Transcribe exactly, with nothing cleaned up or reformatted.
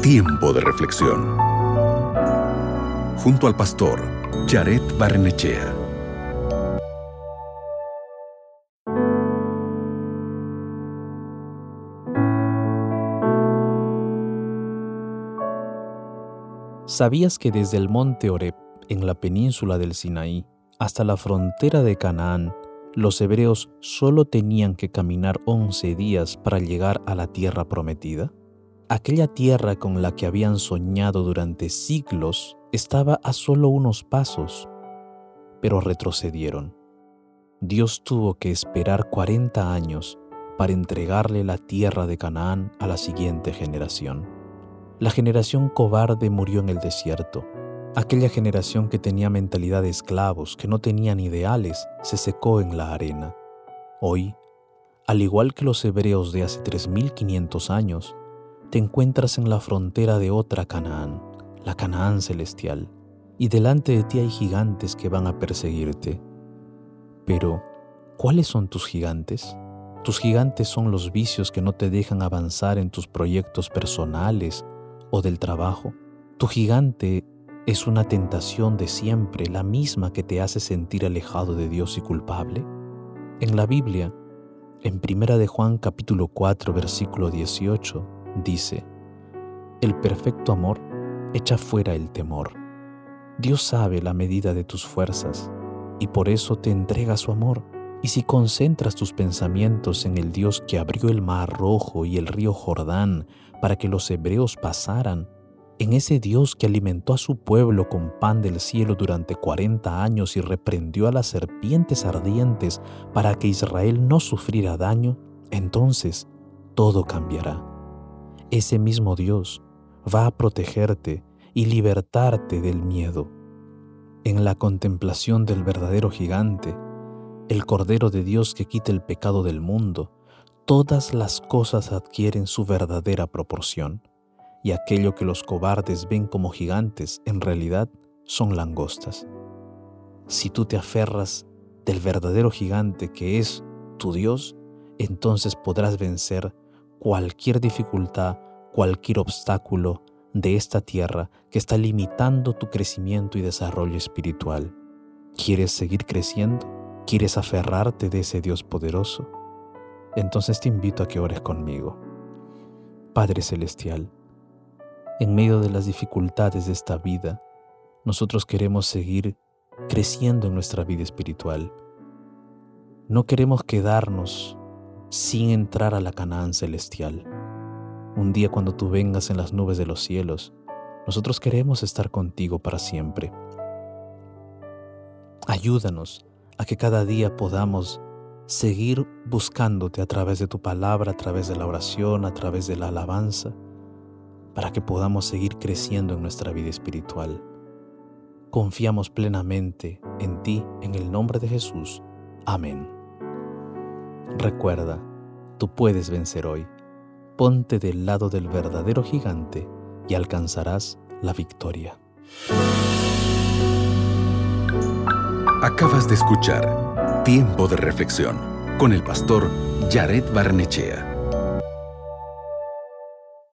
Tiempo de reflexión. Junto al pastor Jared Barnechea. ¿Sabías que desde el monte Horeb, en la península del Sinaí, hasta la frontera de Canaán, los hebreos solo tenían que caminar once días para llegar a la tierra prometida? Aquella tierra con la que habían soñado durante siglos estaba a solo unos pasos, pero retrocedieron. Dios tuvo que esperar cuarenta años para entregarle la tierra de Canaán a la siguiente generación. La generación cobarde murió en el desierto. Aquella generación que tenía mentalidad de esclavos, que no tenían ideales, se secó en la arena. Hoy, al igual que los hebreos de hace tres mil quinientos años, te encuentras en la frontera de otra Canaán, la Canaán celestial, y delante de ti hay gigantes que van a perseguirte. Pero, ¿cuáles son tus gigantes? Tus gigantes son los vicios que no te dejan avanzar en tus proyectos personales o del trabajo. Tu gigante es una tentación de siempre, la misma que te hace sentir alejado de Dios y culpable. En la Biblia, en Primera de Juan capítulo cuatro, versículo dieciocho, dice: el perfecto amor echa fuera el temor. Dios sabe la medida de tus fuerzas y por eso te entrega su amor. Y si concentras tus pensamientos en el Dios que abrió el mar Rojo y el río Jordán para que los hebreos pasaran, en ese Dios que alimentó a su pueblo con pan del cielo durante cuarenta años y reprendió a las serpientes ardientes para que Israel no sufriera daño, entonces todo cambiará. Ese mismo Dios va a protegerte y libertarte del miedo. En la contemplación del verdadero gigante, el Cordero de Dios que quita el pecado del mundo, todas las cosas adquieren su verdadera proporción, y aquello que los cobardes ven como gigantes, en realidad son langostas. Si tú te aferras del verdadero gigante que es tu Dios, entonces podrás vencer cualquier dificultad, cualquier obstáculo de esta tierra que está limitando tu crecimiento y desarrollo espiritual. ¿Quieres seguir creciendo? ¿Quieres aferrarte de ese Dios poderoso? Entonces te invito a que ores conmigo. Padre Celestial, en medio de las dificultades de esta vida, nosotros queremos seguir creciendo en nuestra vida espiritual. No queremos quedarnos sin entrar a la Canaán celestial. Un día cuando tú vengas en las nubes de los cielos, nosotros queremos estar contigo para siempre. Ayúdanos a que cada día podamos seguir buscándote a través de tu palabra, a través de la oración, a través de la alabanza, para que podamos seguir creciendo en nuestra vida espiritual. Confiamos plenamente en ti, en el nombre de Jesús. Amén. Recuerda, tú puedes vencer hoy. Ponte del lado del verdadero gigante y alcanzarás la victoria. Acabas de escuchar Tiempo de Reflexión con el pastor Jared Barnechea.